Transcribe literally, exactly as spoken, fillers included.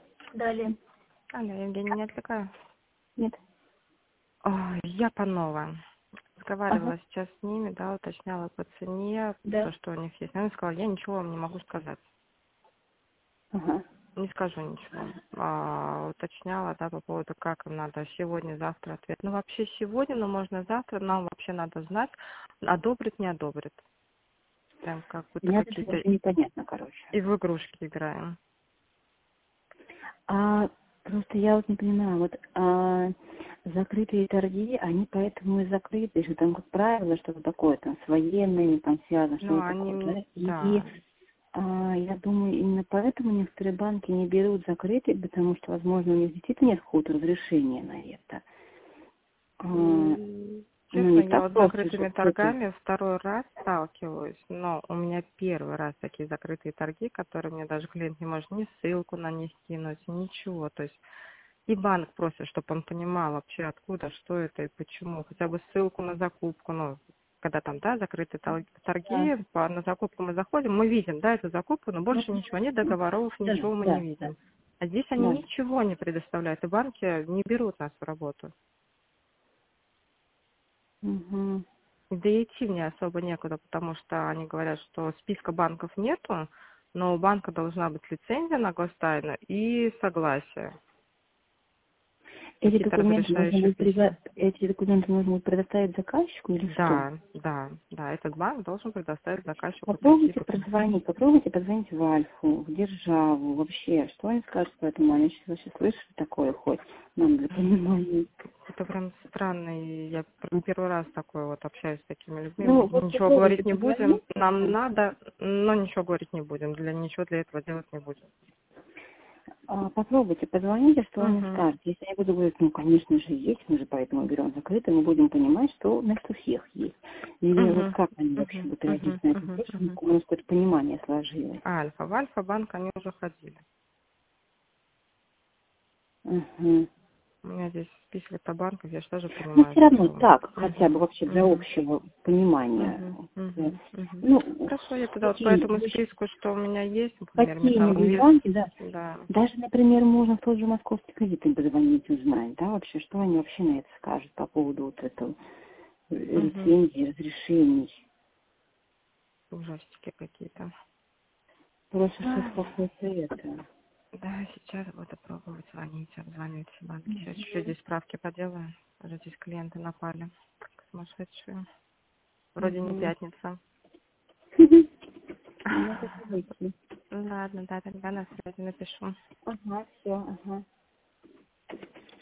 Далее. Алло, Евгения, не отвлекаю? Нет. Ой, я Панова. Ага. Разговаривала сейчас с ними, да, уточняла по цене, то, Да. что у них есть. Она сказала, я ничего вам не могу сказать. Ага. Не скажу ничего. А, уточняла, да, по поводу, как им надо сегодня, завтра ответ. Ну, вообще сегодня, но можно завтра. Нам вообще надо знать, одобрит, не одобрит. Прям как будто Мне это какие-то очень непонятно, короче. и в игрушки играем. А просто я вот не понимаю, вот а, закрытые торги, они поэтому и закрыты, что там, как правило, что-то такое, там, с военными, там, связано, Ну, что-то такое, они, да? И да. а, я думаю, именно поэтому некоторые банки не берут закрытые, потому что, возможно, у них действительно нет какого-то разрешения на это. А, М, ну, Честно, не я так вот с просто же закрытыми кто-то... торгами второй раз сталкиваюсь, но у меня первый раз такие закрытые торги, которые мне даже клиент не может ни ссылку на них кинуть, ничего. То есть и банк просит, чтобы он понимал вообще откуда, что это и почему. Хотя бы ссылку на закупку, ну, когда там, да, закрытые тол- Да, торги, по- на закупку мы заходим, мы видим, да, эту закупку, но больше ничего, ни договоров, да, ничего мы не да, да. видим. А здесь они Да. ничего не предоставляют, и банки не берут нас в работу. Угу. Да и идти мне особо некуда, потому что они говорят, что списка банков нету, но у банка должна быть лицензия на гостайну и согласие. Эти Какие-то документы нужно разрешающие будет письма. предо- эти документы нужно будет предоставить заказчику или что? Да, да, да, этот банк должен предоставить заказчику такие Попробуйте документы. прозвонить, попробуйте позвонить в Альфу, в Державу, вообще, что они скажут по этому? Они сейчас вообще слышали такое хоть, нам для понимания. Это прям странно, и я пр- первый раз такой вот общаюсь с такими людьми. Ну, вот Ничего попробуйте говорить не будем, позвонить. нам надо, но ничего говорить не будем, для ничего для этого делать не будем. А, попробуйте, позвоните, что они Угу, скажут. Если они будут говорить, ну, конечно же, есть, мы же поэтому берем закрыто, мы будем понимать, что у нас у всех есть. Или вот угу, как они вообще угу, будут угу, реагировать на это, угу, чтобы угу. у нас какое-то понимание сложилось. Альфа. В Альфа-банк они уже ходили. Мгм. У меня здесь список банков, я же тоже Но понимаю, все равно что... так, хотя бы Угу, вообще для угу, общего понимания. угу, Э, угу, угу. Ну, Хорошо, я тогда вот по какие, этому списку, что у меня есть, например, какие-нибудь Металлинвест, банки, да. да. Даже, например, можно в тот же московский кредит им позвонить, узнать, да, вообще, что они вообще на это скажут по поводу вот этого э, Угу. лицензии, разрешений. Ужастики какие-то. Просто что-то Ай, какое-то это. да, сейчас буду пробовать звонить, обзванивать все банки. Сейчас еще здесь справки поделаю. Уже здесь клиенты напали, как сумасшедшие. Вроде не Угу. пятница. Ну, это выйти. Ладно, да, тогда на связи напишу. Ага, все, ага.